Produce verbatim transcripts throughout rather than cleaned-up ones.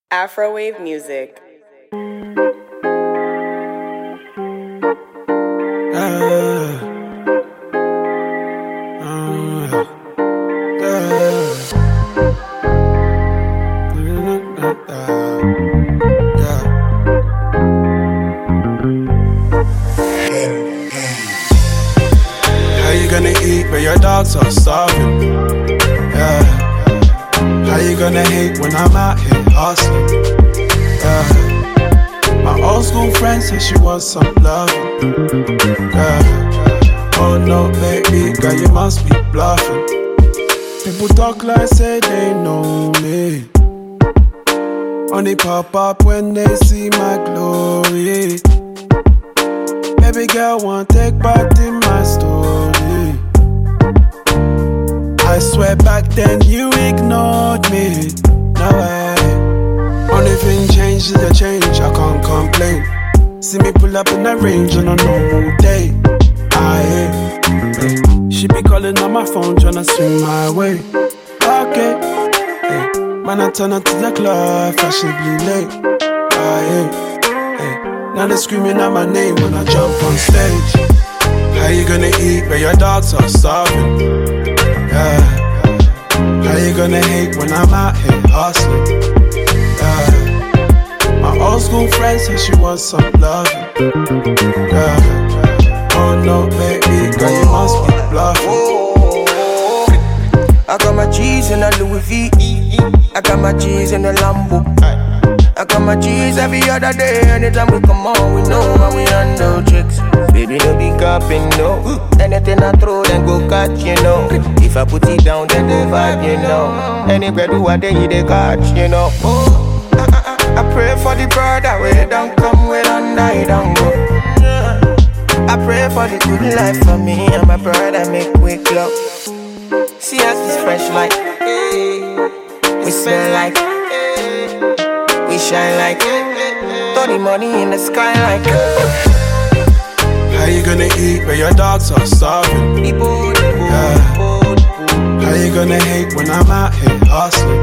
Afrowave music. How you gonna eat when your dogs are starving? Yeah. How you gonna hate when I'm out here hustling? Yeah. My old school friend said she wants some loving. Yeah. Oh no, baby, girl, you must be bluffing. People talk like say they know me. Only pop up when they see my glory. Baby girl want take part in my story. I swear back then you ignored me. No way. Only thing changed is the change, I can't complain. See me pull up in the range on a normal day. Aye, hey. She be calling on my phone tryna swing my way. Okay, hey. Man I turn up to the club, fashionably late. Aye, hey. Now they screaming out my name when I jump on stage. How you gonna eat when your dogs are starving? Yeah. How you gonna hate when I'm out here hustling? Yeah. My old school friend said she wants some loving. Yeah. Oh no, baby, girl, you must be bluffing. I got my cheese in a Louis V. I got my cheese in a Lambo. I got my cheese every other day. Anytime we come on, we know how we handle chicks. Baby, no be capping, no. Anything I throw, then go catch, you know. If I put it down, then go vibe, you know. Anywhere do I day, they catch, you know. Oh, I, I, I pray for the brother where don't come with under, he don't go. I pray for the good life for me and my brother make quick love. See us is fresh like, we smell like, we shine like, throw the money in the sky like. How you gonna eat when your dogs are starving? Yeah. How you gonna hate when I'm out here hustling?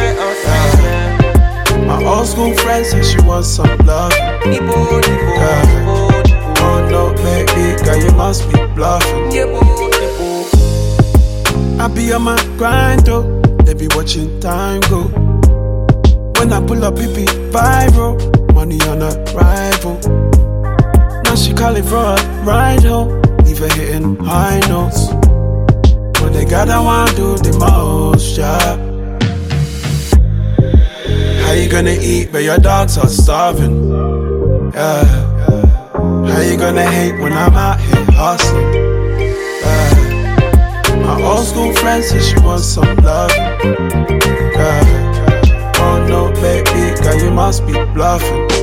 Yeah. My old school friend said she wants some love. Yeah. Oh no, baby, girl, you must be bluffing. I be on my grind, though. They be watching time go. When I pull up, it be viral. Money on a rival. Now she calling for a ride home. Leave her hitting high notes. But they gotta want do the most, yeah. How you gonna eat when your dogs are starving? Yeah. How you gonna hate when I'm out here hustling? Yeah. My old school friend said she wants some love. Yeah. Oh no, baby, girl, you must be bluffing.